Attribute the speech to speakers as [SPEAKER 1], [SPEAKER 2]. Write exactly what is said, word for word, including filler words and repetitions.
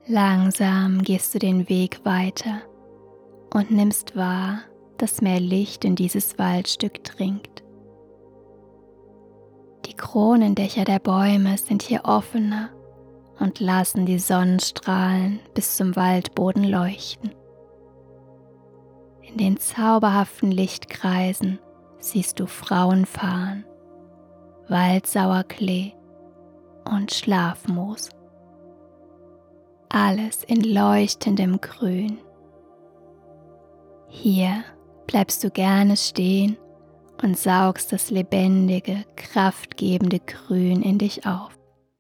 [SPEAKER 1] Langsam gehst du den Weg weiter und nimmst wahr, dass mehr Licht in dieses Waldstück dringt. Die Kronendächer der Bäume sind hier offener und lassen die Sonnenstrahlen bis zum Waldboden leuchten. In den zauberhaften Lichtkreisen siehst du Frauenfarn, Waldsauerklee und Schlafmoos. Alles in leuchtendem Grün. Hier bleibst du gerne stehen und saugst das lebendige, kraftgebende Grün in dich auf.